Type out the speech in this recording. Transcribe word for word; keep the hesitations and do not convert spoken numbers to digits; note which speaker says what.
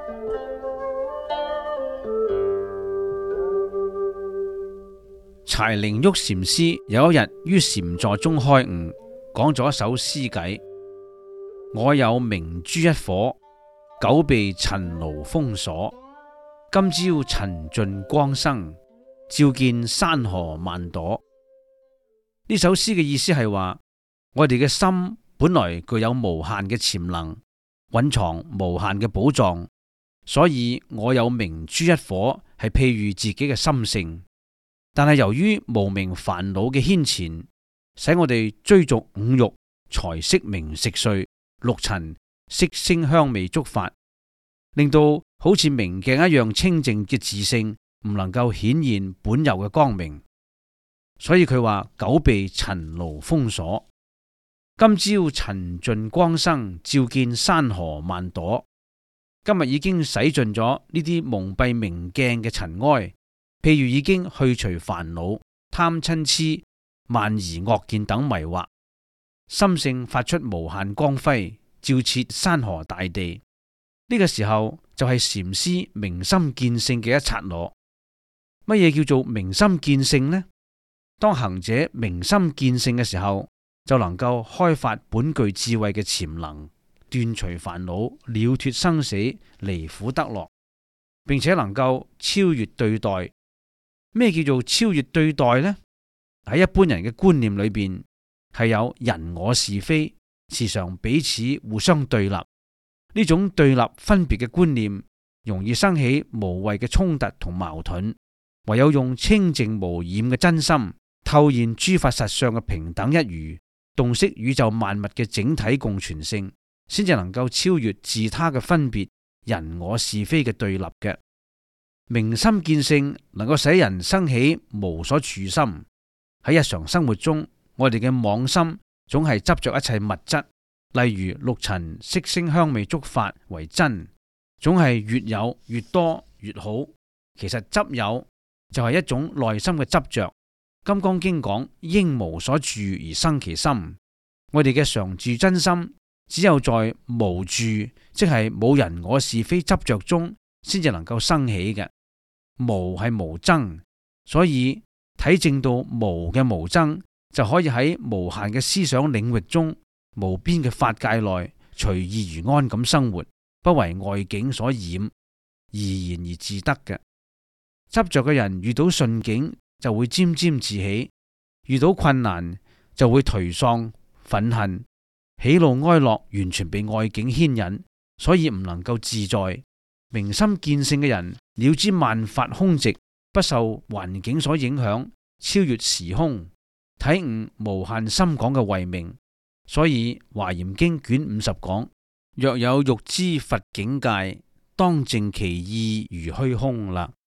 Speaker 1: 柴玲郁禪師有一日於禪座中開悟，講咗一首詩偈：我有明珠一顆，久被塵勞封鎖。今朝塵盡光生，照見山河萬朵。呢首詩嘅意思係話，我哋嘅心本來具有無限嘅潛能，蘊藏無限嘅寶藏，所以我有明珠一顆，係譬喻自己嘅心性。但係由於無明煩惱嘅牽纏，使我哋追逐五欲、財色名食睡、六塵、色聲香味觸法，令到好似明鏡一樣清淨嘅自性唔能夠顯現本有嘅光明。所以佢話久被塵勞封鎖，今朝塵盡光生，照見山河萬朵。今日已經洗盡咗呢啲蒙蔽明鏡嘅塵埃。譬如已經去除煩惱、貪嗔癡、慢疑惡見等迷惑，心性發出無限光輝，照徹山河大地。呢、這個時候就係禪師明心見性嘅一剎那。乜嘢叫做明心見性呢？當行者明心見性嘅時候，就能夠開發本具智慧嘅潛能，斷除煩惱，了脫生死，離苦得樂，並且能夠超越對待。咩叫做超越對待呢？喺一般人嘅觀念裏邊，係有人我是非，時常彼此互相對立。呢種對立分別嘅觀念，容易生起無謂嘅衝突同矛盾。唯有用清淨無染嘅真心，透現諸法實相嘅平等一如，洞悉宇宙萬物嘅整體共存性，先至能夠超越自他嘅分別、人我是非嘅對立嘅。明心見性能夠使人生起無所處心。喺日常生活中，我哋嘅妄心總係執着一切物質，例如六塵色聲香味觸法為真，總係越有越多越好。其實執有就係一種內心嘅執着。金剛經講應無所住而生其心，我哋嘅常住真心只有在無住，即係冇人我是非執着中，先至能夠生起嘅。無係無爭，所以體證到無嘅無爭，就可以喺無限嘅思想領域中，無邊嘅法界內隨意如安咁生活，不為外境所染，怡然而自得嘅。執着嘅人遇到順境就會沾沾自喜，遇到困難就會頹喪憤恨，喜怒哀樂完全被外境牽引，所以唔能夠自在。明心見性嘅人了知萬法空寂，不受環境所影響，超越時空，體悟無限深廣嘅慧命。所以華嚴經卷五十講：若有欲知佛境界，當淨其意如虛空啦。